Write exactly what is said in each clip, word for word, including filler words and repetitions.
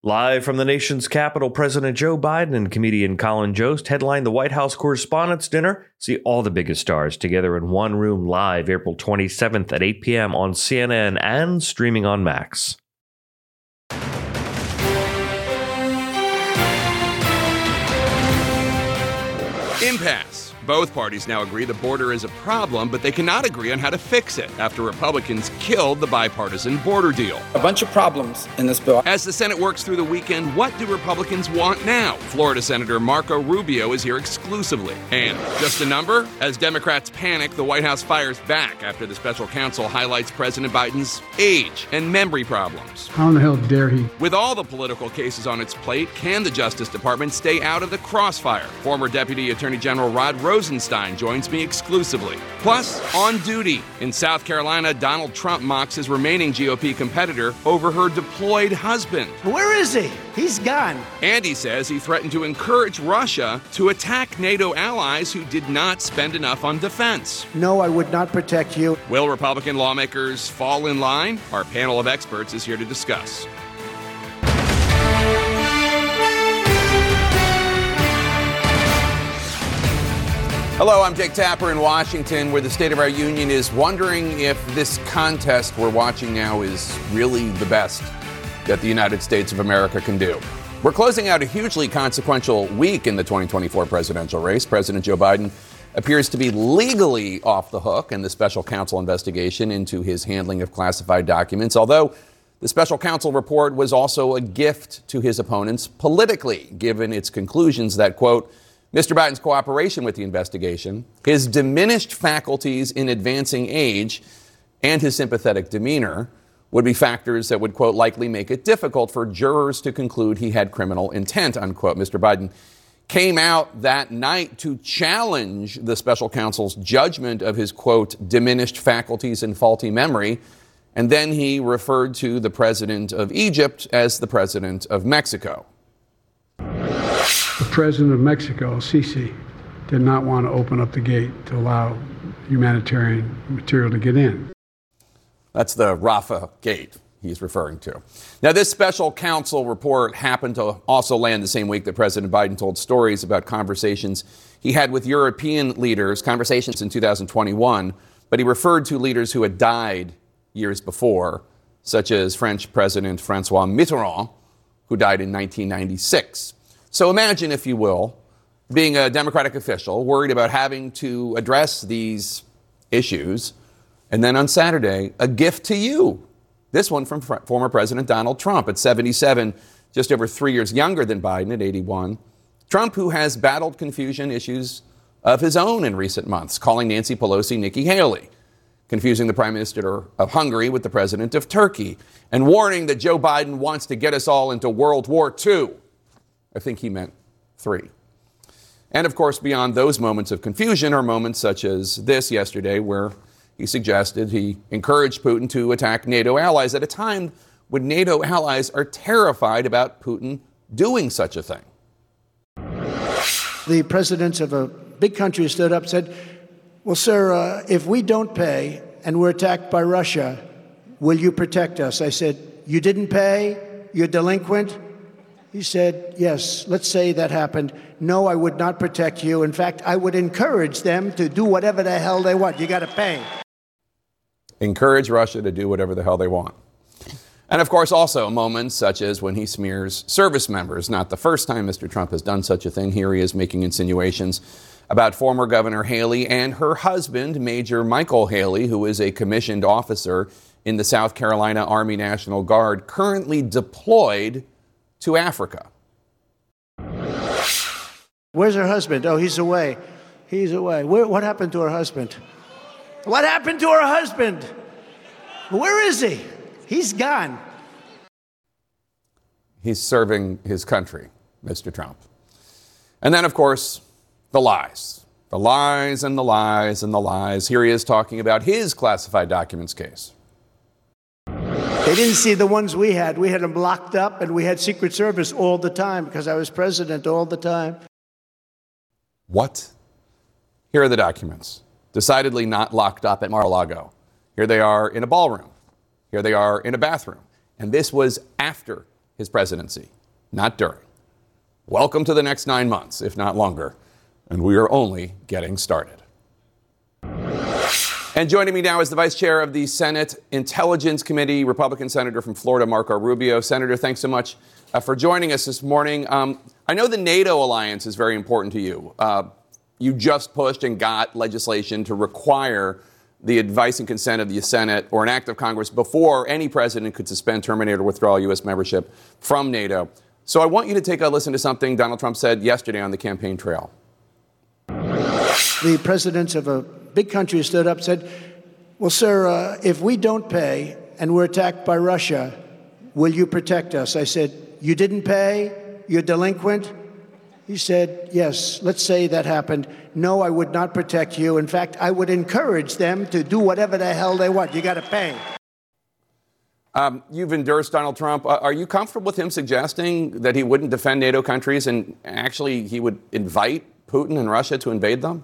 Live from the nation's capital, President Joe Biden and comedian Colin Jost headline the White House Correspondents' Dinner. See all the biggest stars together in one room live April twenty-seventh at eight p.m. on C N N and streaming on Max. Impasse. Both parties now agree the border is a problem, but they cannot agree on how to fix it after Republicans killed the bipartisan border deal. A bunch of problems in this bill. As the Senate works through the weekend, what do Republicans want now? Florida Senator Marco Rubio is here exclusively. And just a number? As Democrats panic, the White House fires back after the special counsel highlights President Biden's age and memory problems. How in the hell dare he? With all the political cases on its plate, can the Justice Department stay out of the crossfire? Former Deputy Attorney General Rod Rosenstein joins me exclusively. Plus, on duty. In South Carolina, Donald Trump mocks his remaining G O P competitor over her deployed husband. Where is he? He's gone. And he says he threatened to encourage Russia to attack NATO allies who did not spend enough on defense. No, I would not protect you. Will Republican lawmakers fall in line? Our panel of experts is here to discuss. Hello, I'm Jake Tapper in Washington, where the State of our Union is wondering if this contest we're watching now is really the best that the United States of America can do. We're closing out a hugely consequential week in the twenty twenty-four presidential race. President Joe Biden appears to be legally off the hook in the special counsel investigation into his handling of classified documents, although the special counsel report was also a gift to his opponents politically, given its conclusions that, quote, Mister Biden's cooperation with the investigation, his diminished faculties in advancing age, and his sympathetic demeanor would be factors that would, quote, likely make it difficult for jurors to conclude he had criminal intent, unquote. Mister Biden came out that night to challenge the special counsel's judgment of his, quote, diminished faculties and faulty memory. And then he referred to the president of Egypt as the president of Mexico. The president of Mexico, Sisi, did not want to open up the gate to allow humanitarian material to get in. That's the Rafah Gate he's referring to. Now, this special counsel report happened to also land the same week that President Biden told stories about conversations he had with European leaders, conversations in two thousand twenty-one, but he referred to leaders who had died years before, such as French President Francois Mitterrand, who died in nineteen ninety-six. So imagine, if you will, being a Democratic official worried about having to address these issues, and then on Saturday, a gift to you. This one from fr- former President Donald Trump at seventy-seven, just over three years younger than Biden at eighty-one. Trump, who has battled confusion issues of his own in recent months, calling Nancy Pelosi Nikki Haley, confusing the Prime Minister of Hungary with the President of Turkey, and warning that Joe Biden wants to get us all into World War Two. I think he meant three. And of course, beyond those moments of confusion are moments such as this yesterday, where he suggested he encouraged Putin to attack NATO allies at a time when NATO allies are terrified about Putin doing such a thing. The presidents of a big country stood up and said, well, sir, uh, if we don't pay and we're attacked by Russia, will you protect us? I said, you didn't pay? You're delinquent? He said, yes, let's say that happened. No, I would not protect you. In fact, I would encourage them to do whatever the hell they want. You got to pay. Encourage Russia to do whatever the hell they want. And of course, also moments such as when he smears service members. Not the first time Mister Trump has done such a thing. Here he is making insinuations about former Governor Haley and her husband, Major Michael Haley, who is a commissioned officer in the South Carolina Army National Guard, currently deployed to Africa. Where's her husband? Oh, he's away. He's away. Where, what happened to her husband? What happened to her husband? Where is he? He's gone. He's serving his country, Mister Trump. And then, of course, the lies. The lies and the lies and the lies. Here he is talking about his classified documents case. They didn't see the ones we had. We had them locked up, and we had Secret Service all the time because I was president all the time. What? Here are the documents. Decidedly not locked up at Mar-a-Lago. Here they are in a ballroom. Here they are in a bathroom. And this was after his presidency, not during. Welcome to the next nine months, if not longer, and we are only getting started. And joining me now is the Vice Chair of the Senate Intelligence Committee, Republican Senator from Florida, Marco Rubio. Senator, thanks so much uh, for joining us this morning. Um, I know the NATO alliance is very important to you. Uh, you just pushed and got legislation to require the advice and consent of the Senate or an act of Congress before any president could suspend, terminate, or withdraw U S membership from NATO. So I want you to take a listen to something Donald Trump said yesterday on the campaign trail. The presidents of a big country stood up and said, well, sir, uh, if we don't pay and we're attacked by Russia, will you protect us? I said, you didn't pay? You're delinquent? He said, yes, let's say that happened. No, I would not protect you. In fact, I would encourage them to do whatever the hell they want. You got to pay. Um, you've endorsed Donald Trump. Uh, are you comfortable with him suggesting that he wouldn't defend NATO countries and actually he would invite Putin and Russia to invade them?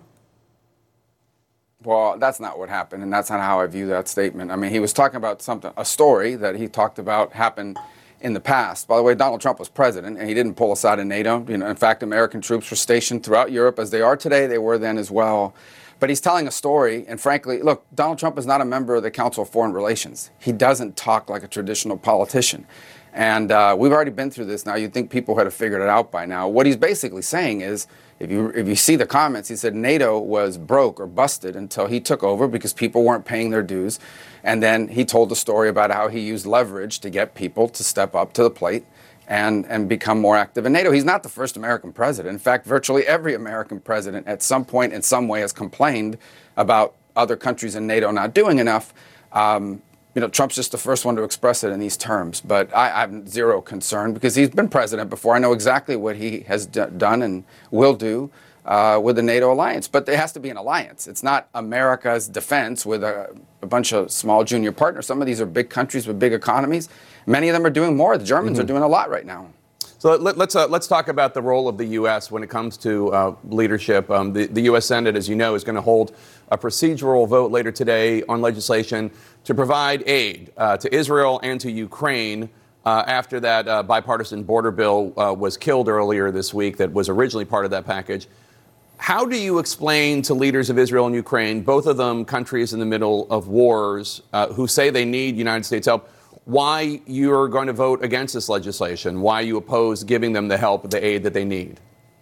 Well, that's not what happened, and that's not how I view that statement. I mean, he was talking about something, a story that he talked about happened in the past. By the way, Donald Trump was president, and he didn't pull us out of NATO. You know, in fact, American troops were stationed throughout Europe, as they are today. They were then as well. But he's telling a story, and frankly, look, Donald Trump is not a member of the Council of Foreign Relations. He doesn't talk like a traditional politician. And uh, we've already been through this now. You'd think people had figured it out by now. What he's basically saying is, if you if you see the comments, he said NATO was broke or busted until he took over because people weren't paying their dues. And then he told the story about how he used leverage to get people to step up to the plate and, and become more active in NATO. He's not the first American president. In fact, virtually every American president at some point in some way has complained about other countries in NATO not doing enough. Um, You know, Trump's just the first one to express it in these terms. But I, I have zero concern because he's been president before. I know exactly what he has d- done and will do uh, with the NATO alliance. But there has to be an alliance. It's not America's defense with a, a bunch of small junior partners. Some of these are big countries with big economies. Many of them are doing more. The Germans mm-hmm. are doing a lot right now. So let, let's uh, let's talk about the role of the U S when it comes to uh, leadership. Um, the, the U S Senate, as you know, is going to hold a procedural vote later today on legislation to provide aid uh, to Israel and to Ukraine uh, after that uh, bipartisan border bill uh, was killed earlier this week that was originally part of that package. How do you explain to leaders of Israel and Ukraine, both of them countries in the middle of wars, uh, who say they need United States help, why you're going to vote against this legislation, why you oppose giving them the help, the aid that they need?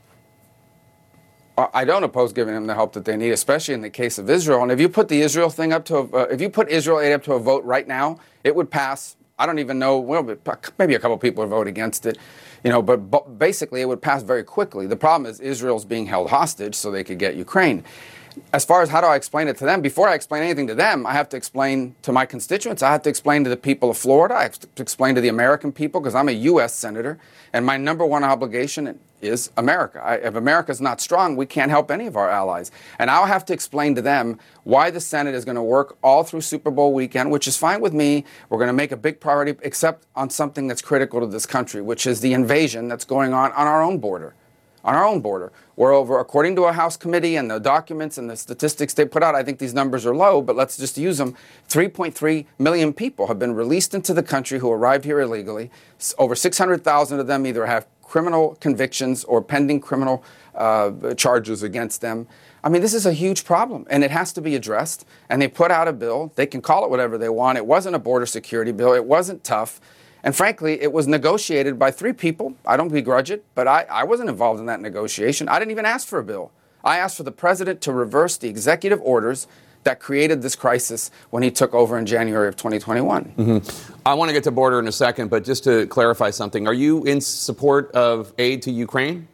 I don't oppose giving them the help that they need, especially in the case of Israel. And if you put the Israel thing up to, a, uh, if you put Israel aid up to a vote right now, it would pass. I don't even know, well, maybe a couple people would vote against it, you know, but, but basically it would pass very quickly. The problem is Israel's being held hostage so they could get Ukraine. As far as how do I explain it to them, before I explain anything to them, I have to explain to my constituents. I have to explain to the people of Florida. I have to explain to the American people because I'm a U S senator, and my number one obligation is America. I, if America's not strong, we can't help any of our allies. And I'll have to explain to them why the Senate is going to work all through Super Bowl weekend, which is fine with me. We're going to make a big priority, except on something that's critical to this country, which is the invasion that's going on on our own border. On our own border. We're over, according to a House committee and the documents and the statistics they put out, I think these numbers are low, but let's just use them. three point three million people have been released into the country who arrived here illegally. Over six hundred thousand of them either have criminal convictions or pending criminal uh, charges against them. I mean, this is a huge problem, and it has to be addressed. And they put out a bill. They can call it whatever they want. It wasn't a border security bill. It wasn't tough. And frankly, it was negotiated by three people. I don't begrudge it, but I, I wasn't involved in that negotiation. I didn't even ask for a bill. I asked for the president to reverse the executive orders that created this crisis when he took over in January of twenty twenty-one. Mm-hmm. I want to get to border in a second, but just to clarify something, are you in support of aid to Ukraine?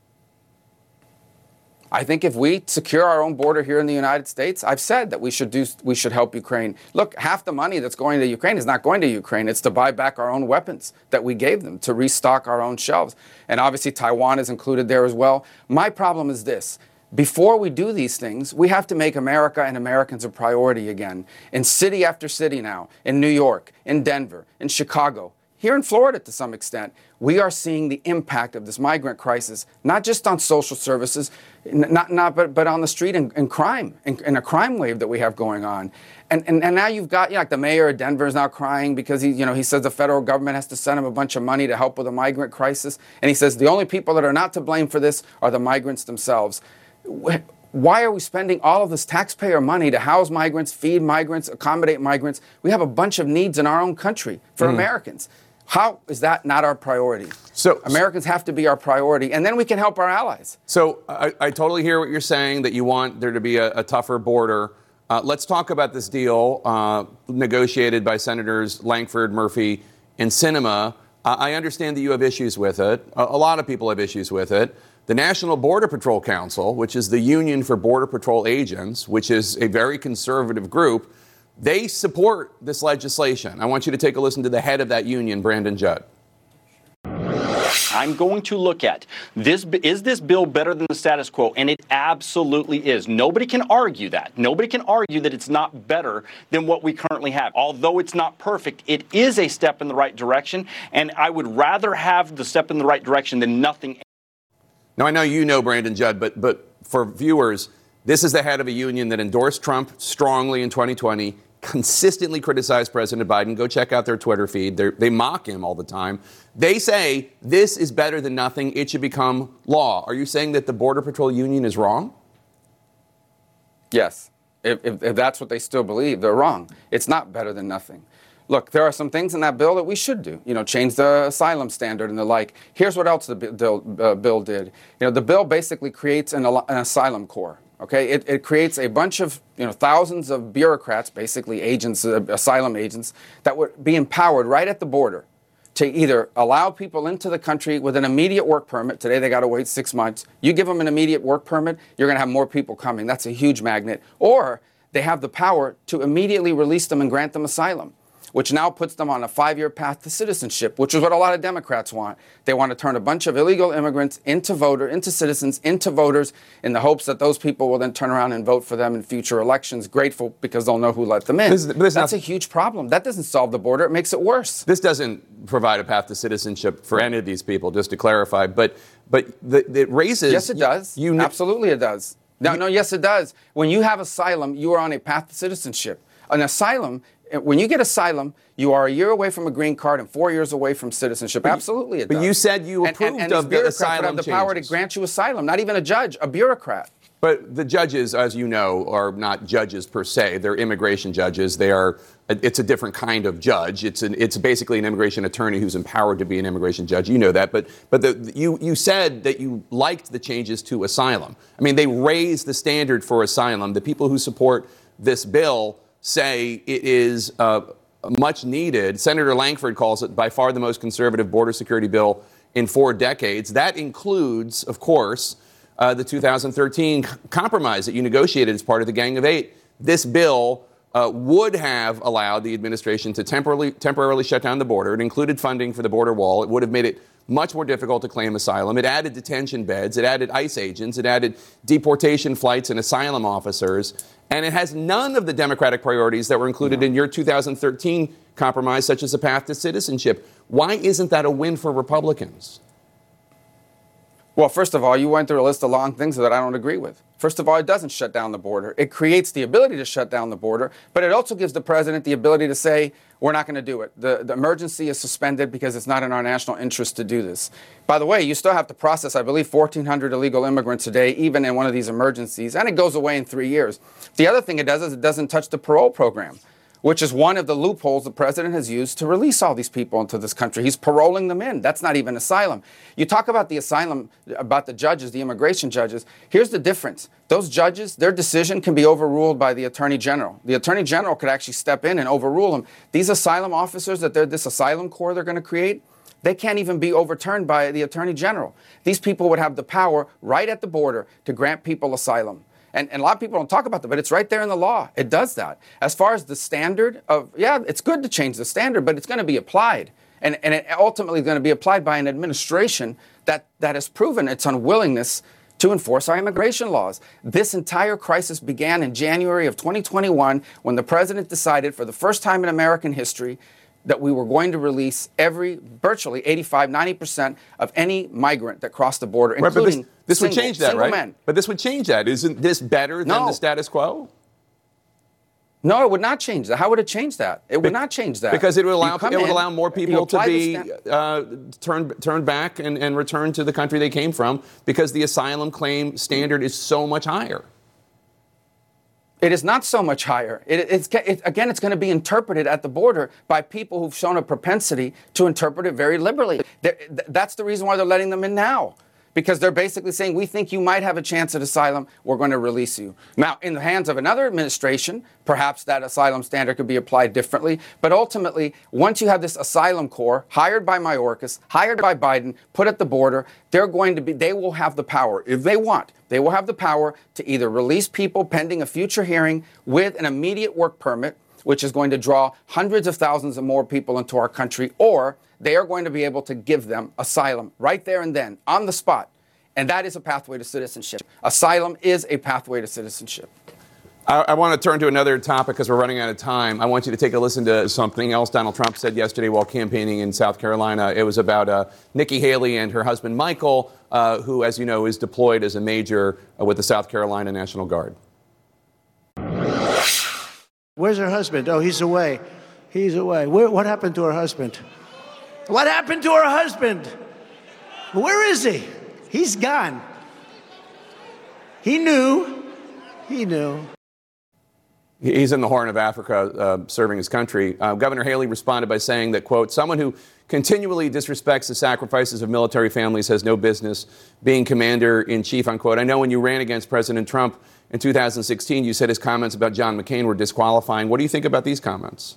I think if we secure our own border here in the United States, I've said that we should do, we should help Ukraine. Look, half the money that's going to Ukraine is not going to Ukraine. It's to buy back our own weapons that we gave them, to restock our own shelves. And obviously Taiwan is included there as well. My problem is this. Before we do these things, we have to make America and Americans a priority again. In city after city now, in New York, in Denver, in Chicago, here in Florida to some extent, we are seeing the impact of this migrant crisis, not just on social services, not, not but, but on the street and, and crime, and, and a crime wave that we have going on. And, and, and now you've got, you know, like the mayor of Denver is now crying because he, you know, he says the federal government has to send him a bunch of money to help with the migrant crisis. And he says the only people that are not to blame for this are the migrants themselves. Why are we spending all of this taxpayer money to house migrants, feed migrants, accommodate migrants? We have a bunch of needs in our own country for mm. Americans. How is that not our priority? So Americans have to be our priority, and then we can help our allies. So I, I totally hear what you're saying, that you want there to be a, a tougher border. Uh, let's talk about this deal uh, negotiated by Senators Lankford, Murphy, and Sinema. Uh, I understand that you have issues with it. A, a lot of people have issues with it. The National Border Patrol Council, which is the union for Border Patrol agents, which is a very conservative group, they support this legislation. I want you to take a listen to the head of that union, Brandon Judd. I'm going to look at this. Is this bill better than the status quo? And it absolutely is. Nobody can argue that. Nobody can argue that it's not better than what we currently have. Although it's not perfect, it is a step in the right direction. And I would rather have the step in the right direction than nothing. Now, I know you know Brandon Judd, but but for viewers, this is the head of a union that endorsed Trump strongly in twenty twenty, consistently criticized President Biden. Go check out their Twitter feed. They're, they mock him all the time. They say this is better than nothing. It should become law. Are you saying that the Border Patrol union is wrong? Yes. If, if, if that's what they still believe, they're wrong. It's not better than nothing. Look, there are some things in that bill that we should do. You know, change the asylum standard and the like. Here's what else the bill, uh, bill did. You know, the bill basically creates an, an asylum corps. Okay, it, it creates a bunch of, you know, thousands of bureaucrats, basically agents, uh, asylum agents, that would be empowered right at the border to either allow people into the country with an immediate work permit. Today they got to wait six months. You give them an immediate work permit, you're going to have more people coming. That's a huge magnet. Or they have the power to immediately release them and grant them asylum, which now puts them on a five-year path to citizenship, which is what a lot of Democrats want. They want to turn a bunch of illegal immigrants into voter, into citizens, into voters, in the hopes that those people will then turn around and vote for them in future elections, grateful because they'll know who let them in. This, this That's not, a huge problem. That doesn't solve the border. It makes it worse. This doesn't provide a path to citizenship for any of these people, just to clarify. But but the, it raises... Yes, it does. You, you, Absolutely it does. No, you, no, yes, it does. When you have asylum, you are on a path to citizenship. An asylum... When you get asylum, you are a year away from a green card and four years away from citizenship. But Absolutely, it but does. But you said you approved and, and, and of the asylum have the changes. power to grant you asylum. Not even a judge, a bureaucrat. But the judges, as you know, are not judges per se. They're immigration judges. They are. It's a different kind of judge. It's an. It's basically an immigration attorney who's empowered to be an immigration judge. You know that. But but the, you you said that you liked the changes to asylum. I mean, they raised the standard for asylum. The people who support this bill say it is Uh, much needed. Senator Lankford calls it by far the most conservative border security bill in four decades. That includes, of course, uh, the two thousand thirteen compromise that you negotiated as part of the Gang of Eight. This bill uh, would have allowed the administration to temporarily temporarily shut down the border. It included funding for the border wall. It would have made it much more difficult to claim asylum. It added detention beds. It added ICE agents. It added deportation flights and asylum officers. And it has none of the Democratic priorities that were included in your two thousand thirteen compromise, such as a path to citizenship. Why isn't that a win for Republicans? Well, first of all, you went through a list of long things that I don't agree with. First of all, it doesn't shut down the border. It creates the ability to shut down the border, but it also gives the president the ability to say, we're not going to do it. The, the emergency is suspended because it's not in our national interest to do this. By the way, you still have to process, I believe, fourteen hundred illegal immigrants a day, even in one of these emergencies, and it goes away in three years. The other thing it does is it doesn't touch the parole program, which is one of the loopholes the president has used to release all these people into this country. He's paroling them in. That's not even asylum. You talk about the asylum, about the judges, the immigration judges. Here's the difference. Those judges, their decision can be overruled by the attorney general. The attorney general could actually step in and overrule them. These asylum officers that they're, this asylum corps they're going to create, they can't even be overturned by the attorney general. These people would have the power right at the border to grant people asylum. And, and a lot of people don't talk about that, but it's right there in the law. It does that. As far as the standard of, yeah, it's good to change the standard, but it's going to be applied. And, and it ultimately is going to be applied by an administration that, that has proven its unwillingness to enforce our immigration laws. This entire crisis began in January of twenty twenty-one when the president decided for the first time in American history that we were going to release every, virtually eighty-five, ninety percent of any migrant that crossed the border, right, including but this, this single, would change that, right? men. But this would change that. Isn't this better than no. the status quo? No, it would not change that. How would it change that? It would Be- not change that. Because it would allow it would in, allow more people to be uh, turned turned back and, and returned to the country they came from, because the asylum claim standard is so much higher. It is not so much higher. It, it's, it, again, it's going to be interpreted at the border by people who've shown a propensity to interpret it very liberally. They're, that's the reason why they're letting them in now. Because they're basically saying, we think you might have a chance at asylum, we're going to release you. Now, in the hands of another administration, perhaps that asylum standard could be applied differently. But ultimately, once you have this asylum corps hired by Mayorkas, hired by Biden, put at the border, they're going to be, they will have the power, if they want, they will have the power to either release people pending a future hearing with an immediate work permit, which is going to draw hundreds of thousands of more people into our country, or they are going to be able to give them asylum right there and then, on the spot. And that is a pathway to citizenship. Asylum is a pathway to citizenship. I, I want to turn to another topic because we're running out of time. I want you to take a listen to something else Donald Trump said yesterday while campaigning in South Carolina. It was about uh, Nikki Haley and her husband, Michael, uh, who, as you know, is deployed as a major uh, with the South Carolina National Guard. Where's her husband? Oh, he's away. He's away. Where, what happened to her husband? What happened to her husband? Where is he? He's gone. He knew. He knew. He's in the Horn of Africa uh, serving his country. Uh, Governor Haley responded by saying that, quote, someone who continually disrespects the sacrifices of military families has no business being commander-in-chief, unquote. I know when you ran against President Trump in two thousand sixteen, you said his comments about John McCain were disqualifying. What do you think about these comments?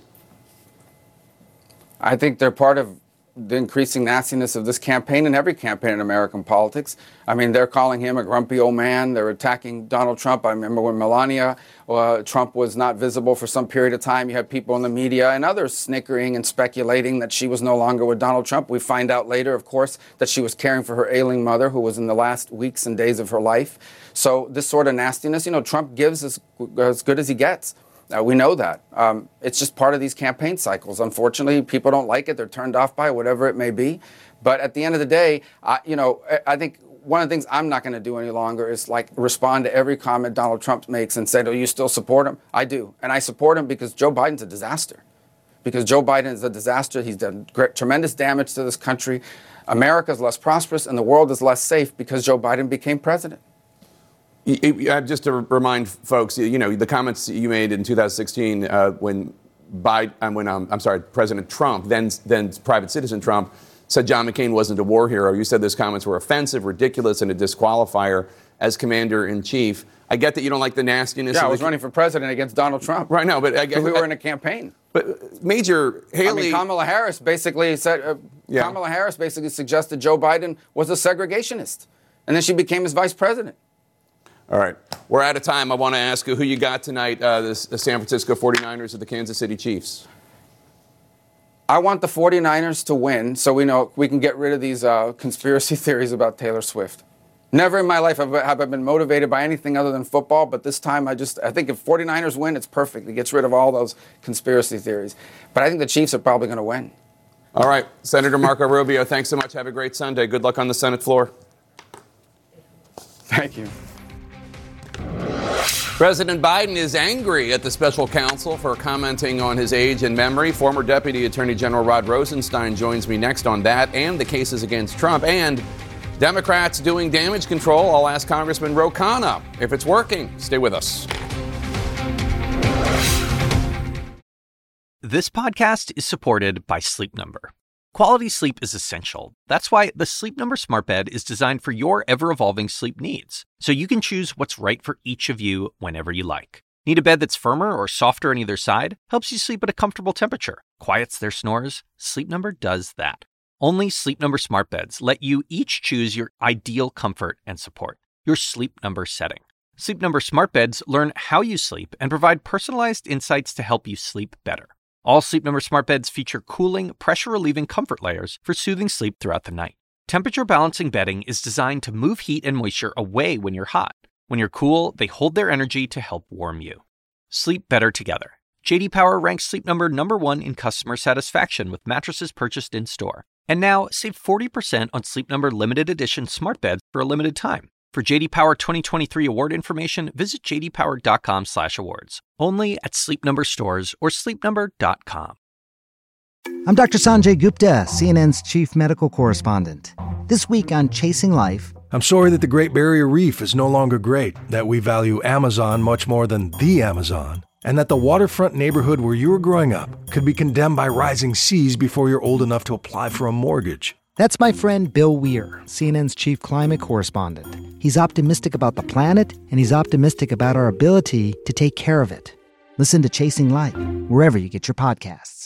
I think they're part of the increasing nastiness of this campaign and every campaign in American politics. I mean, they're calling him a grumpy old man. They're attacking Donald Trump. I remember when Melania uh, Trump was not visible for some period of time, you had people in the media and others snickering and speculating that she was no longer with Donald Trump. We find out later, of course, that she was caring for her ailing mother, who was in the last weeks and days of her life. So this sort of nastiness, you know, Trump gives as, as good as he gets. Uh, we know that. Um, it's just part of these campaign cycles. Unfortunately, people don't like it. They're turned off by it, whatever it may be. But at the end of the day, uh, you know, I think one of the things I'm not going to do any longer is like respond to every comment Donald Trump makes and say, do you still support him? I do. And I support him because Joe Biden's a disaster. Because Joe Biden is a disaster. He's done great, tremendous damage to this country. America's less prosperous and the world is less safe because Joe Biden became president. Just to remind folks, you know, the comments you made in two thousand sixteen uh, when Biden, when um, I'm sorry, President Trump, then then private citizen Trump, said John McCain wasn't a war hero. You said those comments were offensive, ridiculous, and a disqualifier as commander-in-chief. I get that you don't like the nastiness. Yeah, I was the, running for president against Donald Trump. Right now, but I, we were in a campaign. But Major Haley, I mean, Kamala Harris basically said. Uh, yeah. Kamala Harris basically suggested Joe Biden was a segregationist, and then she became his vice president. All right. We're out of time. I want to ask you who you got tonight, uh, the, the San Francisco forty-niners or the Kansas City Chiefs? I want the forty-niners to win so we know we can get rid of these uh, conspiracy theories about Taylor Swift. Never in my life have I been motivated by anything other than football, but this time I just I think if forty-niners win, it's perfect. It gets rid of all those conspiracy theories. But I think the Chiefs are probably going to win. All right. Senator Marco Rubio, thanks so much. Have a great Sunday. Good luck on the Senate floor. Thank you. President Biden is angry at the special counsel for commenting on his age and memory. Former Deputy Attorney General Rod Rosenstein joins me next on that and the cases against Trump and Democrats doing damage control. I'll ask Congressman Ro Khanna if it's working. Stay with us. This podcast is supported by Sleep Number. Quality sleep is essential. That's why the Sleep Number Smart Bed is designed for your ever-evolving sleep needs, so you can choose what's right for each of you whenever you like. Need a bed that's firmer or softer on either side? Helps you sleep at a comfortable temperature. Quiets their snores? Sleep Number does that. Only Sleep Number Smart Beds let you each choose your ideal comfort and support, your Sleep Number setting. Sleep Number Smart Beds learn how you sleep and provide personalized insights to help you sleep better. All Sleep Number Smart Beds feature cooling, pressure-relieving comfort layers for soothing sleep throughout the night. Temperature-balancing bedding is designed to move heat and moisture away when you're hot. When you're cool, they hold their energy to help warm you. Sleep better together. J D Power ranks Sleep Number number one in customer satisfaction with mattresses purchased in-store. And now, save forty percent on Sleep Number limited edition smart beds for a limited time. For J D Power twenty twenty-three award information, visit j d power dot com slash awards. Only at Sleep Number stores or sleep number dot com. I'm Doctor Sanjay Gupta, C N N's chief medical correspondent. This week on Chasing Life... I'm sorry that the Great Barrier Reef is no longer great, that we value Amazon much more than the Amazon, and that the waterfront neighborhood where you were growing up could be condemned by rising seas before you're old enough to apply for a mortgage. That's my friend Bill Weir, C N N's chief climate correspondent. He's optimistic about the planet, and he's optimistic about our ability to take care of it. Listen to Chasing Life, wherever you get your podcasts.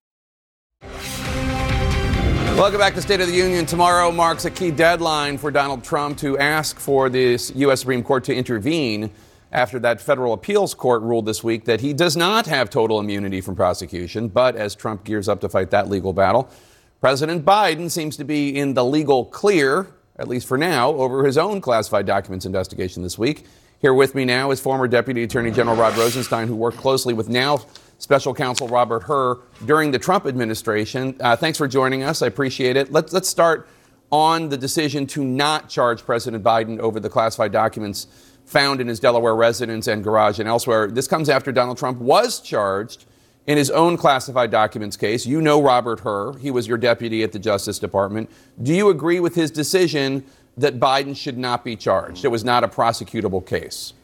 Welcome back to State of the Union. Tomorrow marks a key deadline for Donald Trump to ask for the U S Supreme Court to intervene after that federal appeals court ruled this week that he does not have total immunity from prosecution. But as Trump gears up to fight that legal battle, President Biden seems to be in the legal clear, at least for now, over his own classified documents investigation this week. Here with me now is former Deputy Attorney General Rod Rosenstein, who worked closely with now Special Counsel Robert Hur during the Trump administration. Uh, thanks for joining us. I appreciate it. Let's, let's start on the decision to not charge President Biden over the classified documents found in his Delaware residence and garage and elsewhere. This comes after Donald Trump was charged in his own classified documents case. You know Robert Hur. He was your deputy at the Justice Department. Do you agree with his decision that Biden should not be charged? It was not a prosecutable case.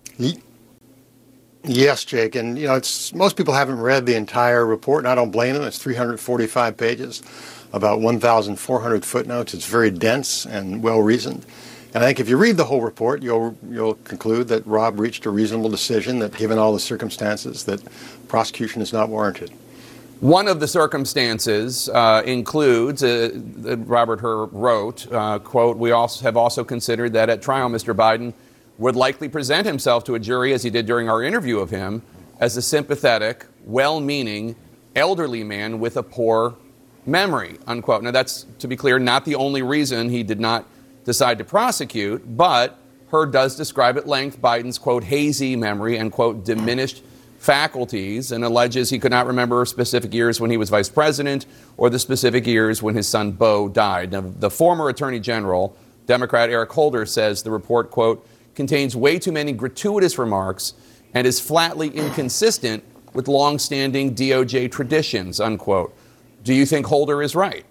Yes, Jake. And, you know, it's most people haven't read the entire report, and I don't blame them. It's three hundred forty-five pages, about one thousand four hundred footnotes. It's very dense and well-reasoned. And I think if you read the whole report, you'll you'll conclude that Rob reached a reasonable decision, that given all the circumstances, that prosecution is not warranted. One of the circumstances uh, includes, uh, that Robert Hur wrote, uh, quote, we also have also considered that at trial, Mister Biden would likely present himself to a jury, as he did during our interview of him, as a sympathetic, well-meaning, elderly man with a poor memory, unquote. Now, that's, to be clear, not the only reason he did not decide to prosecute, but Hur does describe at length Biden's, quote, hazy memory and, quote, diminished faculties, and alleges he could not remember specific years when he was vice president or the specific years when his son Beau died. Now, the former Attorney General, Democrat Eric Holder, says the report, quote, contains way too many gratuitous remarks and is flatly inconsistent with longstanding D O J traditions, unquote. Do you think Holder is right?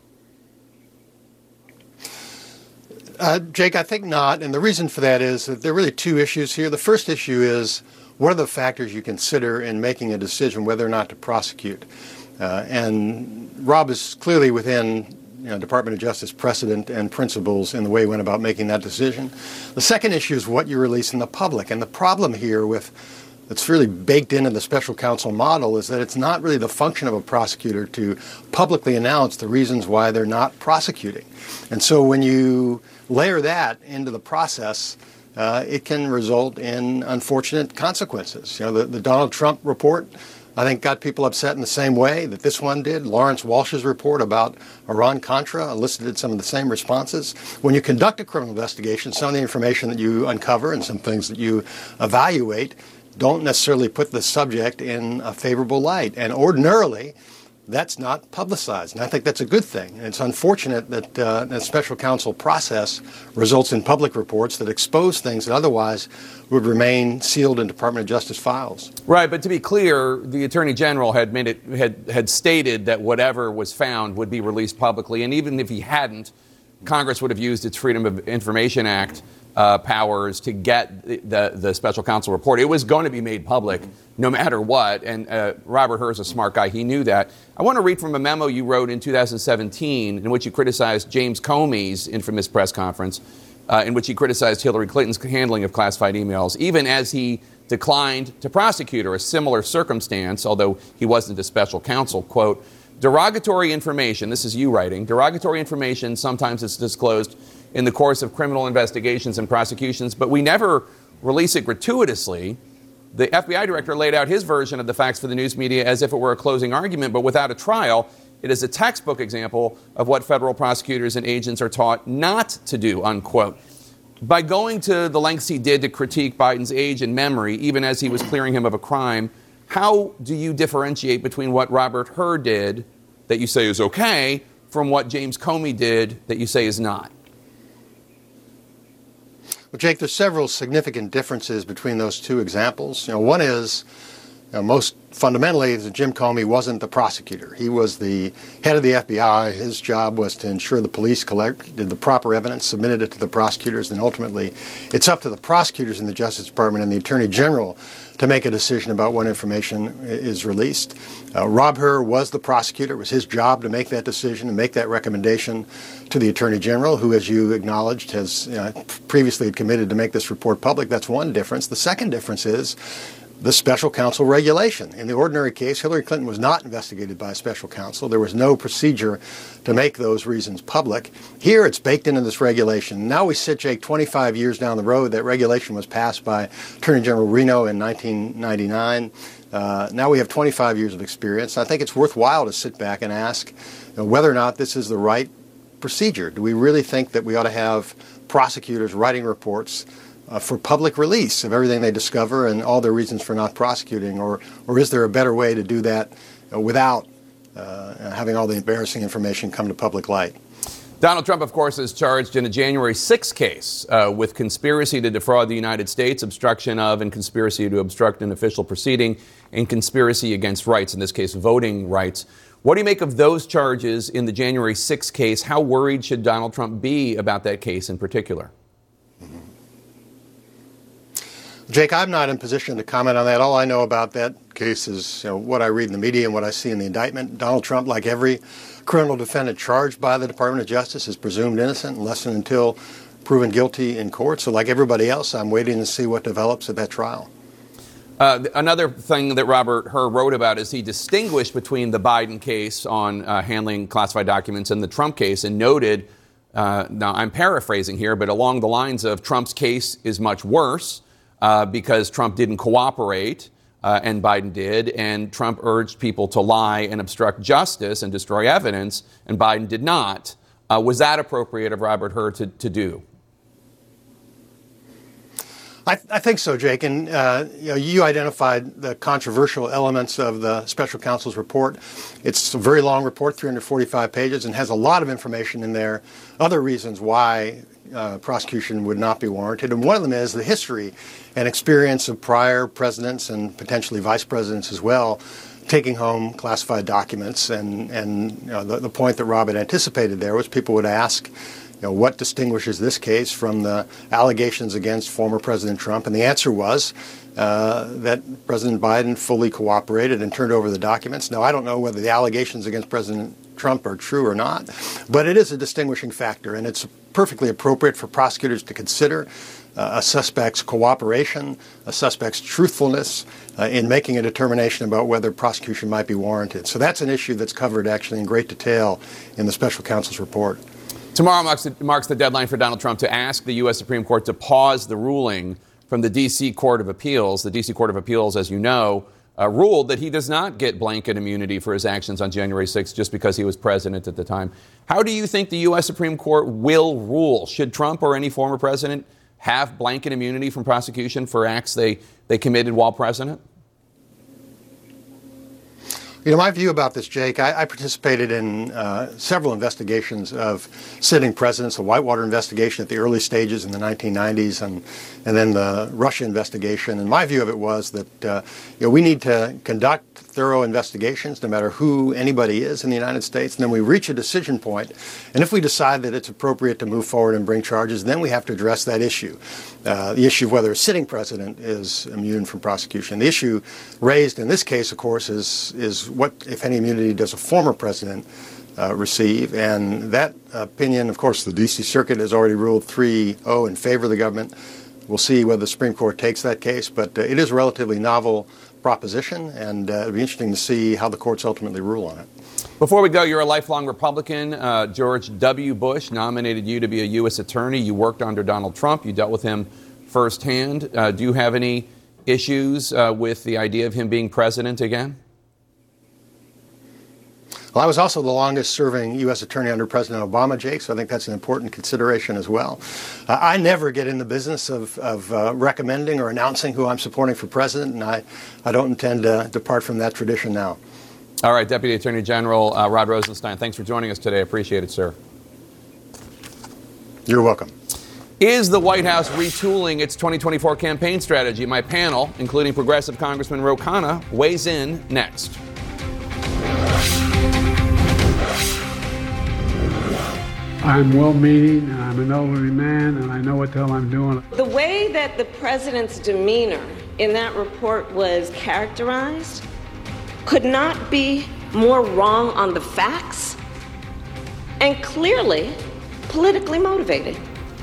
Uh, Jake, I think not. And the reason for that is that there are really two issues here. The first issue is, what are the factors you consider in making a decision whether or not to prosecute? Uh, and Rob is clearly within you know, Department of Justice precedent and principles in the way he went about making that decision. The second issue is what you release in the public. And the problem here with that's really baked into the special counsel model is that it's not really the function of a prosecutor to publicly announce the reasons why they're not prosecuting. And so when you layer that into the process, uh, it can result in unfortunate consequences. You know, the, the Donald Trump report, I think, got people upset in the same way that this one did. Lawrence Walsh's report about Iran-Contra elicited some of the same responses. When you conduct a criminal investigation, some of the information that you uncover and some things that you evaluate don't necessarily put the subject in a favorable light. And ordinarily, that's not publicized. And I think that's a good thing. And it's unfortunate that uh, the special counsel process results in public reports that expose things that otherwise would remain sealed in Department of Justice files. Right, but to be clear, the Attorney General had made it had, had stated that whatever was found would be released publicly. And even if he hadn't, Congress would have used its Freedom of Information Act Uh, powers to get the, the, the special counsel report. It was going to be made public no matter what, and uh, Robert Hur is a smart guy. He knew that. I want to read from a memo you wrote in two thousand seventeen in which you criticized James Comey's infamous press conference, uh, in which he criticized Hillary Clinton's handling of classified emails, even as he declined to prosecute her. A similar circumstance, although he wasn't a special counsel, quote, derogatory information, this is you writing, derogatory information sometimes is disclosed in the course of criminal investigations and prosecutions, but we never release it gratuitously. The F B I director laid out his version of the facts for the news media as if it were a closing argument, but without a trial. It is a textbook example of what federal prosecutors and agents are taught not to do, unquote. By going to the lengths he did to critique Biden's age and memory, even as he was clearing him of a crime, How do you differentiate between what Robert Hur did that you say is okay from what James Comey did that you say is not? Well, Jake, there's several significant differences between those two examples. You know, one is, you know, most fundamentally, that Jim Comey wasn't the prosecutor. He was the head of the F B I. His job was to ensure the police collected the proper evidence, submitted it to the prosecutors, and ultimately it's up to the prosecutors in the Justice Department and the Attorney General to make a decision about what information is released. Uh, Rob Hur was the prosecutor. It was his job to make that decision and make that recommendation to the Attorney General, who, as you acknowledged, has uh, previously committed to make this report public. That's one difference. The second difference is the special counsel regulation. In the ordinary case, Hillary Clinton was not investigated by a special counsel. There was no procedure to make those reasons public. Here, it's baked into this regulation. Now we sit, Jake, twenty-five years down the road. That regulation was passed by Attorney General Reno in nineteen ninety-nine. Uh, now we have twenty-five years of experience. I think it's worthwhile to sit back and ask, you know, whether or not this is the right procedure. Do we really think that we ought to have prosecutors writing reports Uh, for public release of everything they discover and all their reasons for not prosecuting, or or is there a better way to do that uh, without uh, having all the embarrassing information come to public light? Donald Trump, of course, is charged in a January sixth case uh, with conspiracy to defraud the United States, obstruction of and conspiracy to obstruct an official proceeding, and conspiracy against rights, in this case voting rights. What do you make of those charges in the January sixth case? How worried should Donald Trump be about that case in particular? Jake, I'm not in position to comment on that. All I know about that case is, you know, what I read in the media and what I see in the indictment. Donald Trump, like every criminal defendant charged by the Department of Justice, is presumed innocent unless and until proven guilty in court. So like everybody else, I'm waiting to see what develops at that trial. Uh, another thing that Robert Hur wrote about is he distinguished between the Biden case on uh, handling classified documents and the Trump case, and noted, uh, now I'm paraphrasing here, but along the lines of Trump's case is much worse uh, because Trump didn't cooperate uh, and Biden did, and Trump urged people to lie and obstruct justice and destroy evidence, and Biden did not. Uh, was that appropriate of Robert Hur to, to do? I, I think so, Jake. And uh, you know, you identified the controversial elements of the special counsel's report. It's a very long report, three hundred forty-five pages, and has a lot of information in there, other reasons why uh, prosecution would not be warranted. And one of them is the history and experience of prior presidents and potentially vice presidents as well taking home classified documents. And, and you know, the, the point that Rob had anticipated there was people would ask, you know, what distinguishes this case from the allegations against former President Trump? And the answer was uh, that President Biden fully cooperated and turned over the documents. Now, I don't know whether the allegations against President Trump are true or not, but it is a distinguishing factor, and it's perfectly appropriate for prosecutors to consider uh, a suspect's cooperation, a suspect's truthfulness uh, in making a determination about whether prosecution might be warranted. So that's an issue that's covered actually in great detail in the special counsel's report. Tomorrow marks the, marks the deadline for Donald Trump to ask the U S Supreme Court to pause the ruling from the D C Court of Appeals. The D C Court of Appeals, as you know, uh, ruled that he does not get blanket immunity for his actions on January sixth just because he was president at the time. How do you think the U S Supreme Court will rule? Should Trump or any former president have blanket immunity from prosecution for acts they, they committed while president? You know, my view about this, Jake, I, I participated in uh, several investigations of sitting presidents, the Whitewater investigation at the early stages in the nineteen nineties, and, and then the Russia investigation. And my view of it was that, uh, you know, we need to conduct thorough investigations, no matter who anybody is in the United States, and then we reach a decision point. And if we decide that it's appropriate to move forward and bring charges, then we have to address that issue, uh, the issue of whether a sitting president is immune from prosecution. The issue raised in this case, of course, is is what, if any, immunity does a former president uh, receive? And that opinion, of course, the D C Circuit has already ruled three oh in favor of the government. We'll see whether the Supreme Court takes that case, but uh, it is a relatively novel proposition, and uh, it'll be interesting to see how the courts ultimately rule on it. Before we go, you're a lifelong Republican. Uh, George W. Bush nominated you to be a U S attorney. You worked under Donald Trump. You dealt with him firsthand. Uh, do you have any issues uh, with the idea of him being president again? Well, I was also the longest-serving U S attorney under President Obama, Jake, so I think that's an important consideration as well. Uh, I never get in the business of, of uh, recommending or announcing who I'm supporting for president, and I, I don't intend to depart from that tradition now. All right, Deputy Attorney General uh, Rod Rosenstein, thanks for joining us today. Appreciate it, sir. You're welcome. Is the White House retooling its twenty twenty-four campaign strategy? My panel, including Progressive Congressman Ro Khanna, weighs in next. I'm well-meaning, and I'm an elderly man, and I know what the hell I'm doing. The way that the president's demeanor in that report was characterized could not be more wrong on the facts and clearly politically motivated,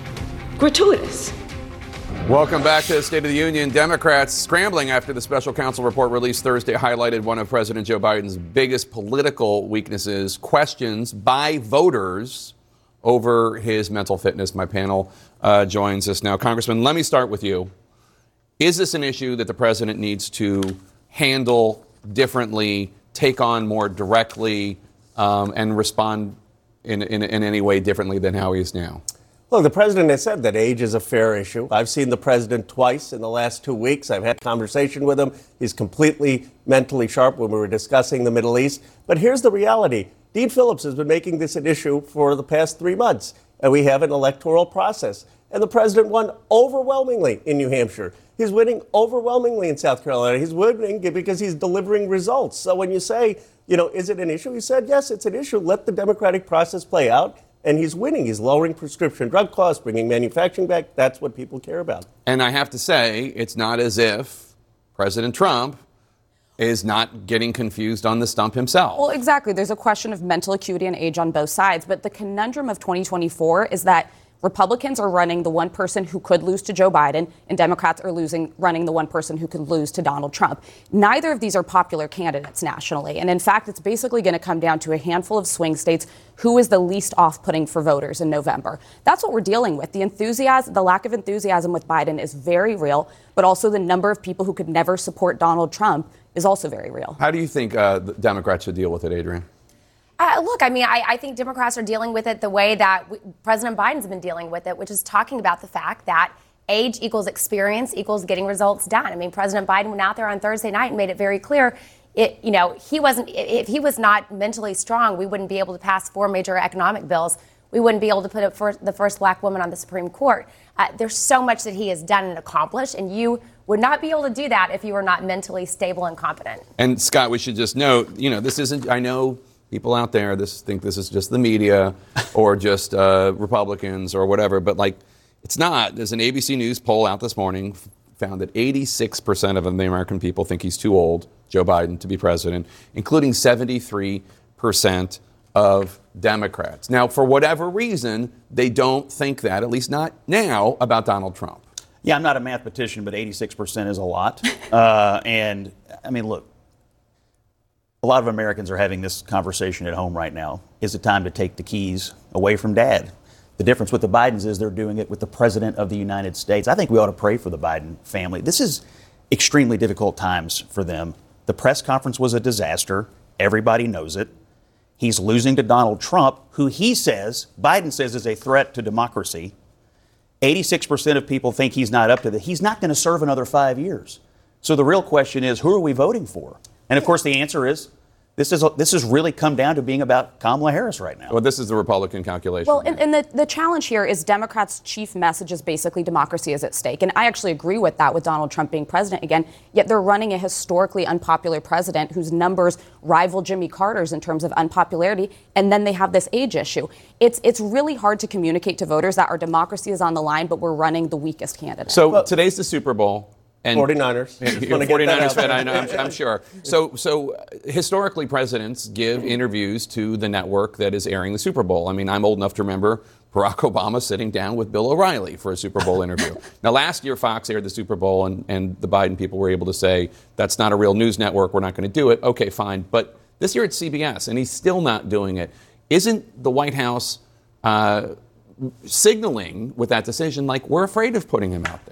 gratuitous. Welcome back to the State of the Union. Democrats scrambling after the special counsel report released Thursday highlighted one of President Joe Biden's biggest political weaknesses, questions by voters over his mental fitness. My panel uh, joins us now. Congressman, let me start with you. Is this an issue that the president needs to handle differently, take on more directly, um, and respond in, in, in any way differently than how he is now? Look, the president has said that age is a fair issue. I've seen the president twice in the last two weeks. I've had a conversation with him. He's completely mentally sharp when we were discussing the Middle East. But here's the reality. Dean Phillips has been making this an issue for the past three months, and we have an electoral process. And the president won overwhelmingly in New Hampshire. He's winning overwhelmingly in South Carolina. He's winning because he's delivering results. So when you say, you know, is it an issue? He said, yes, it's an issue. Let the democratic process play out. And he's winning. He's lowering prescription drug costs, bringing manufacturing back. That's what people care about. And I have to say, it's not as if President Trump is not getting confused on the stump himself. Well, exactly. There's a question of mental acuity and age on both sides. But the conundrum of twenty twenty-four is that Republicans are running the one person who could lose to Joe Biden, and Democrats are losing, running the one person who could lose to Donald Trump. Neither of these are popular candidates nationally. And in fact, it's basically going to come down to a handful of swing states who is the least off-putting for voters in November. That's what we're dealing with. The enthusiasm, the lack of enthusiasm with Biden is very real, but also the number of people who could never support Donald Trump is also very real. How do you think uh, the Democrats should deal with it, Adrienne? Uh, look, I mean, I, I think Democrats are dealing with it the way that we, President Biden's been dealing with it, which is talking about the fact that age equals experience equals getting results done. I mean, President Biden went out there on Thursday night and made it very clear. It, you know, he wasn't. If he was not mentally strong, we wouldn't be able to pass four major economic bills. We wouldn't be able to put up for the first black woman on the Supreme Court. Uh, there's so much that he has done and accomplished, and you would not be able to do that if you were not mentally stable and competent. And Scott, we should just note, you know, this isn't. I know. People out there this think this is just the media or just uh, Republicans or whatever, but like it's not. There's an A B C News poll out this morning found that eighty-six percent of the American people think he's too old, Joe Biden, to be president, including seventy-three percent of Democrats. Now, for whatever reason, they don't think that, at least not now, about Donald Trump. Yeah, I'm not a mathematician, but eighty-six percent is a lot. Uh, and I mean, look. A lot of Americans are having this conversation at home right now. Is it time to take the keys away from dad? The difference with the Bidens is they're doing it with the president of the United States. I think we ought to pray for the Biden family. This is extremely difficult times for them. The press conference was a disaster. Everybody knows it. He's losing to Donald Trump, who he says, Biden says is a threat to democracy. eighty-six percent of people think he's not up to that. He's not going to serve another five years. So the real question is, who are we voting for? And of course, the answer is this is this has really come down to being about Kamala Harris right now. Well, this is the Republican calculation. Well, and, and the, the challenge here is Democrats' chief message is basically democracy is at stake. And I actually agree with that with Donald Trump being president again. Yet they're running a historically unpopular president whose numbers rival Jimmy Carter's in terms of unpopularity. And then they have this age issue. It's it's really hard to communicate to voters that our democracy is on the line, but we're running the weakest candidate. So well, today's the Super Bowl. And forty-niners. You're forty-niners fan, I know, I'm, I'm sure. So, so historically, presidents give interviews to the network that is airing the Super Bowl. I mean, I'm old enough to remember Barack Obama sitting down with Bill O'Reilly for a Super Bowl interview. Now, last year, Fox aired the Super Bowl, and, and the Biden people were able to say, that's not a real news network, we're not going to do it. Okay, fine. But this year it's C B S, and he's still not doing it. Isn't the White House uh, signaling with that decision, like, we're afraid of putting him out there?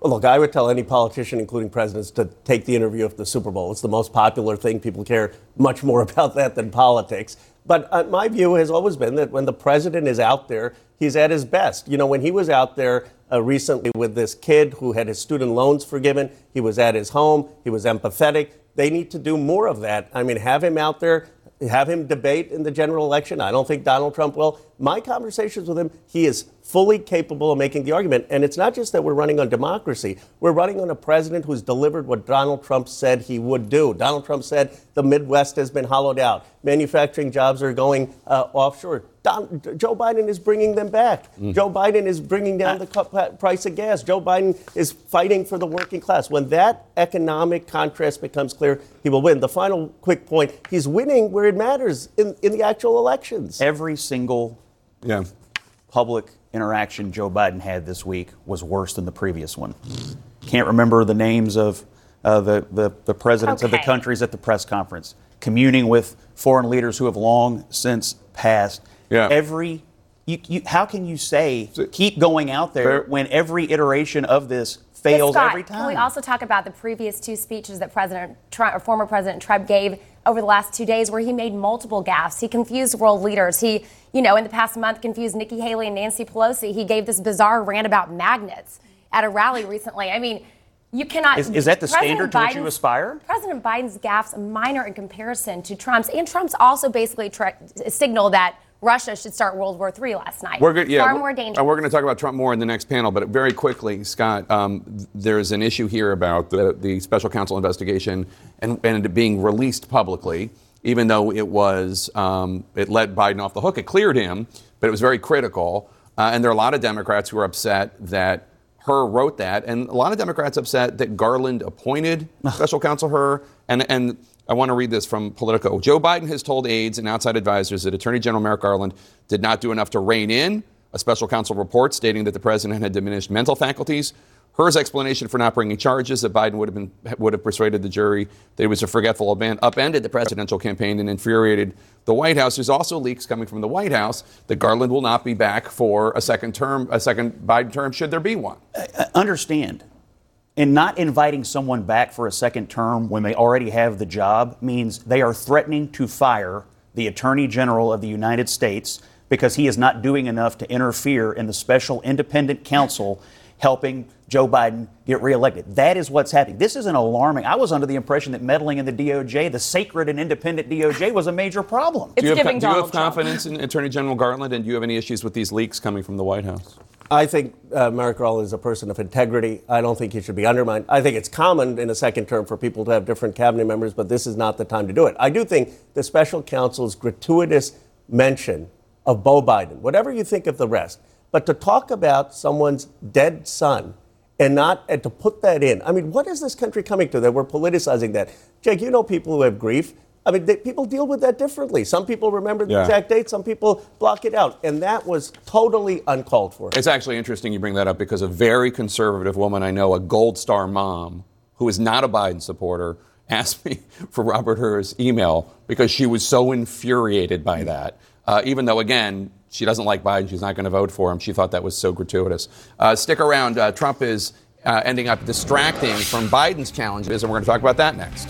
Well, look, I would tell any politician, including presidents, to take the interview of the Super Bowl. It's the most popular thing. People care much more about that than politics. But uh, my view has always been that when the president is out there, he's at his best. You know, when he was out there uh, recently with this kid who had his student loans forgiven, he was at his home, he was empathetic. They need to do more of that. I mean, have him out there, have him debate in the general election. I don't think Donald Trump will. My conversations with him, he is fully capable of making the argument. And it's not just that we're running on democracy. We're running on a president who's delivered what Donald Trump said he would do. Donald Trump said the Midwest has been hollowed out. Manufacturing jobs are going uh, offshore. Don, Joe Biden is bringing them back. Mm. Joe Biden is bringing down the cu- price of gas. Joe Biden is fighting for the working class. When that economic contrast becomes clear, he will win. The final quick point, he's winning where it matters in, in the actual elections. Every single yeah. public interaction Joe Biden had this week was worse than the previous one. Can't remember the names of uh, the, the, the presidents okay. of the countries at the press conference, communing with foreign leaders who have long since passed. Yeah. Every, you, you, how can you say keep going out there Fair. when every iteration of this fails Scott, every time? Can we also talk about the previous two speeches that President Trump, or former President Trump gave over the last two days, where he made multiple gaffes? He confused world leaders. He, you know, in the past month, confused Nikki Haley and Nancy Pelosi. He gave this bizarre rant about magnets at a rally recently. I mean, you cannot. Is, is that the President standard to Biden's, which you aspire? President Biden's gaffes minor in comparison to Trump's, and Trump's also basically tra- signaled that Russia should start World War Three last night. We're good, yeah, Far we're, more dangerous. We're going to talk about Trump more in the next panel, but very quickly, Scott, um, there's an issue here about the, the special counsel investigation and, and it being released publicly, even though it was, um, it let Biden off the hook. It cleared him, but it was very critical. Uh, and there are a lot of Democrats who are upset that Hur wrote that, and a lot of Democrats upset that Garland appointed special counsel Hur. And, and I want to read this from Politico. Joe Biden has told aides and outside advisors that Attorney General Merrick Garland did not do enough to rein in a special counsel report stating that the president had diminished mental faculties. Hur's explanation for not bringing charges that Biden would have been would have persuaded the jury that he was a forgetful man upended the presidential campaign and infuriated the White House. There's also leaks coming from the White House that Garland will not be back for a second term, a second Biden term, should there be one. Uh, understand, in not inviting someone back for a second term when they already have the job means they are threatening to fire the Attorney General of the United States because he is not doing enough to interfere in the special independent counsel helping Joe Biden get reelected. That is what's happening. This is an alarming. I was under the impression that meddling in the D O J, the sacred and independent D O J, was a major problem. Do you have, do you have confidence in Attorney General Garland, and do you have any issues with these leaks coming from the White House? I think uh, Merrick Garland is a person of integrity. I don't think he should be undermined. I think it's common in a second term for people to have different cabinet members, but this is not the time to do it. I do think the special counsel's gratuitous mention of Beau Biden, whatever you think of the rest, but to talk about someone's dead son and not and to put that in. I mean, what is this country coming to that we're politicizing that? Jake, you know people who have grief. I mean, they, people deal with that differently. Some people remember the yeah. exact date. Some people block it out. And that was totally uncalled for. It's actually interesting you bring that up because a very conservative woman I know, a Gold Star mom, who is not a Biden supporter, asked me for Robert Hur's email because she was so infuriated by that. Uh, even though, again, she doesn't like Biden, she's not going to vote for him. She thought that was so gratuitous. Uh, stick around. Uh, Trump is uh, ending up distracting from Biden's challenges, and we're going to talk about that next.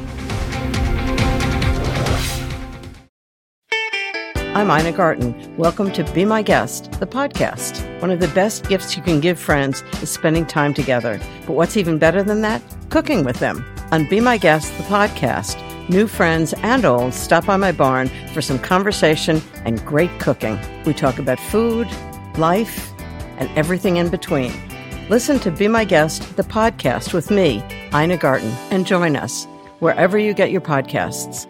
I'm Ina Garten. Welcome to Be My Guest, the podcast. One of the best gifts you can give friends is spending time together. But what's even better than that? Cooking with them. On Be My Guest, the podcast, new friends and old stop by my barn for some conversation and great cooking. We talk about food, life, and everything in between. Listen to Be My Guest, the podcast with me, Ina Garten, and join us wherever you get your podcasts.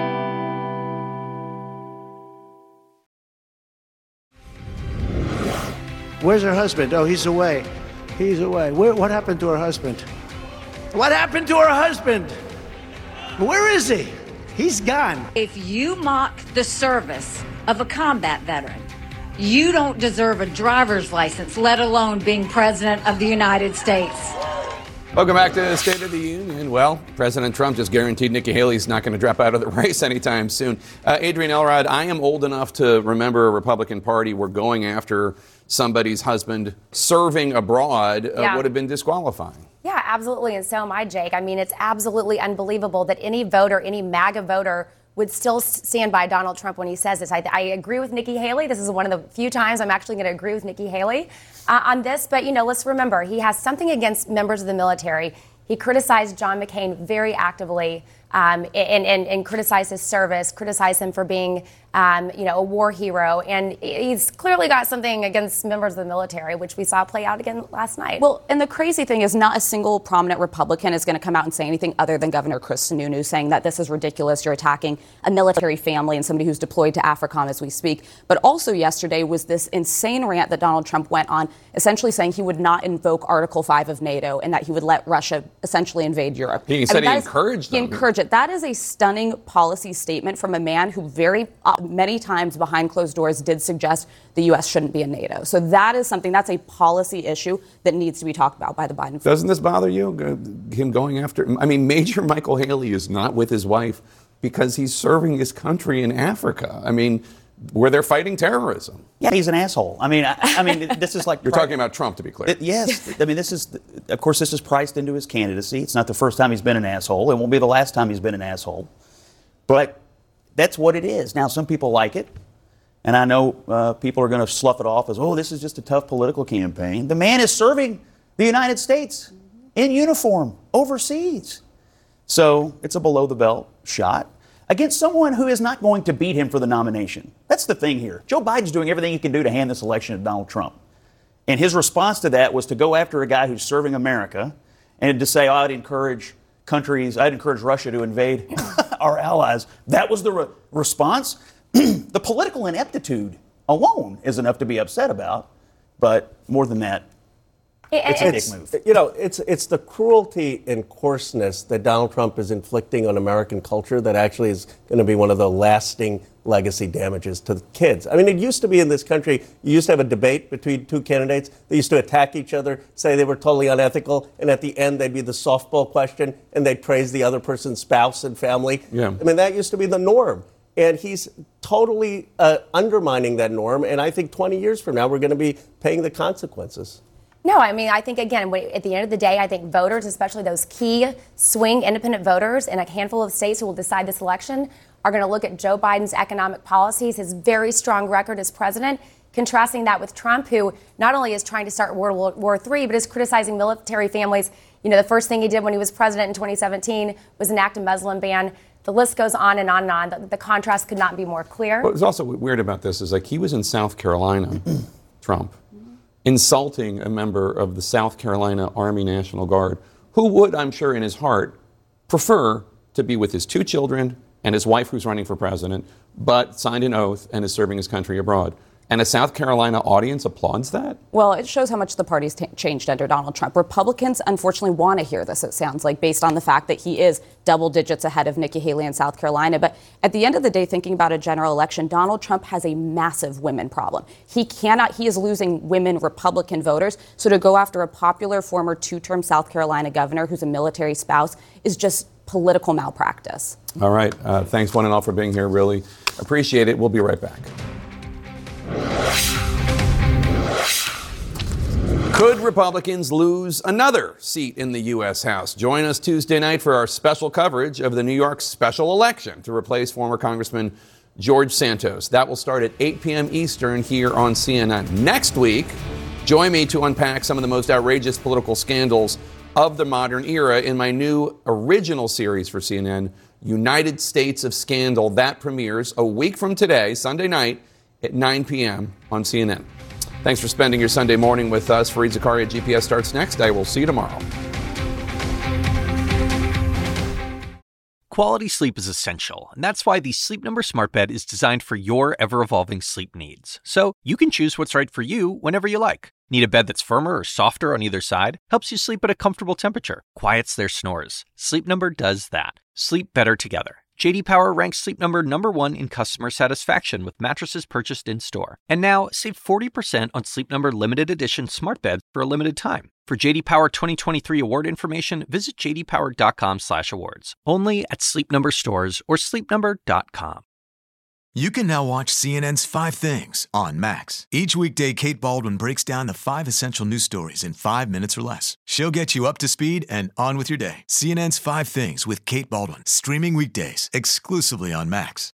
Where's her husband? Oh, he's away. He's away. Where, what happened to her husband? What happened to her husband? Where is he? He's gone. If you mock the service of a combat veteran, you don't deserve a driver's license, let alone being president of the United States. Welcome back to the State of the Union. Well, President Trump just guaranteed Nikki Haley's not going to drop out of the race anytime soon. Uh, Adrian Elrod, I am old enough to remember a Republican Party were going after somebody's husband serving abroad uh, Yeah. would have been disqualifying. Yeah, absolutely. And so am I, Jake. I mean, it's absolutely unbelievable that any voter, any MAGA voter, would still stand by Donald Trump when he says this. I, I agree with Nikki Haley. This is one of the few times I'm actually going to agree with Nikki Haley uh, on this. But, you know, let's remember, he has something against members of the military. He criticized John McCain very actively um, and, and, and criticized his service, criticized him for being, um, you know, a war hero. And he's clearly got something against members of the military, which we saw play out again last night. Well, and the crazy thing is not a single prominent Republican is going to come out and say anything other than Governor Chris Sununu saying that this is ridiculous. You're attacking a military family and somebody who's deployed to AFRICOM as we speak. But also yesterday was this insane rant that Donald Trump went on, essentially saying he would not invoke Article five of NATO and that he would let Russia essentially invade Europe. He I said mean, he that is- encouraged He them. encouraged it. That is a stunning policy statement from a man who very uh, many times behind closed doors did suggest the U S shouldn't be in NATO. So that is something, that's a policy issue that needs to be talked about by the Biden. Doesn't this bother you, uh, him going after? I mean, Major Michael Haley is not with his wife because he's serving his country in Africa. I mean, where they're fighting terrorism. Yeah, he's an asshole. I mean, I, I mean, this is like You're talking about Trump, to be clear. It- yes, I mean, this is, of course, this is priced into his candidacy. It's not the first time he's been an asshole. It won't be the last time he's been an asshole. But that's what it is. Now, some people like it, and I know uh, people are going to slough it off as, oh, this is just a tough political campaign. The man is serving the United States in uniform overseas. So it's a below-the-belt shot against someone who is not going to beat him for the nomination. That's the thing here. Joe Biden's doing everything he can do to hand this election to Donald Trump. And his response to that was to go after a guy who's serving America and to say, oh, I'd encourage countries, I'd encourage Russia to invade our allies. That was the re- response. The political ineptitude alone is enough to be upset about. But more than that, it's a dick move. You know, it's it's the cruelty and coarseness that Donald Trump is inflicting on American culture that actually is going to be one of the lasting legacy damages to the kids. I mean, it used to be in this country, you used to have a debate between two candidates. They used to attack each other, say they were totally unethical, and at the end they'd be the softball question, and they'd praise the other person's spouse and family. Yeah. I mean, that used to be the norm. And he's totally uh, undermining that norm, and I think twenty years from now we're going to be paying the consequences. No, I mean, I think, again, when- at the end of the day, I think voters, especially those key swing independent voters in a handful of states who will decide this election, are going to look at Joe Biden's economic policies, his very strong record as president, contrasting that with Trump, who not only is trying to start World War Three, but is criticizing military families. You know, the first thing he did when he was president in twenty seventeen was enact a Muslim ban. The list goes on and on and on. The, the contrast could not be more clear. What was also weird about this is like he was in South Carolina, Trump, insulting a member of the South Carolina Army National Guard, who would, I'm sure in his heart, prefer to be with his two children and his wife who's running for president, but signed an oath and is serving his country abroad. And a South Carolina audience applauds that? Well, it shows how much the party's t- changed under Donald Trump. Republicans, unfortunately, want to hear this, it sounds like, based on the fact that he is double digits ahead of Nikki Haley in South Carolina. But at the end of the day, thinking about a general election, Donald Trump has a massive women problem. He cannot, he is losing women Republican voters. So to go after a popular former two-term South Carolina governor who's a military spouse is just political malpractice. All right. Uh, thanks one and all for being here. Really appreciate it. We'll be right back. Could Republicans lose another seat in the U S House? Join us Tuesday night for our special coverage of the New York special election to replace former Congressman George Santos. That will start at eight p.m. Eastern here on C N N. Next week, join me to unpack some of the most outrageous political scandals of the modern era in my new original series for C N N, United States of Scandal. That premieres a week from today, Sunday night, at nine p.m. on C N N. Thanks for spending your Sunday morning with us. Fareed Zakaria, G P S starts next. I will see you tomorrow. Quality sleep is essential, and that's why the Sleep Number Smart Bed is designed for your ever-evolving sleep needs. So you can choose what's right for you whenever you like. Need a bed that's firmer or softer on either side? Helps you sleep at a comfortable temperature. Quiets their snores. Sleep Number does that. Sleep better together. J D Power ranks Sleep Number number one in customer satisfaction with mattresses purchased in-store. And now, save forty percent on Sleep Number limited edition smart beds for a limited time. For J D Power twenty twenty-three award information, visit j d power dot com slash awards. Only at Sleep Number stores or sleep number dot com. You can now watch C N N's Five Things on Max. Each weekday, Kate Baldwin breaks down the five essential news stories in five minutes or less. She'll get you up to speed and on with your day. C N N's Five Things with Kate Baldwin, streaming weekdays exclusively on Max.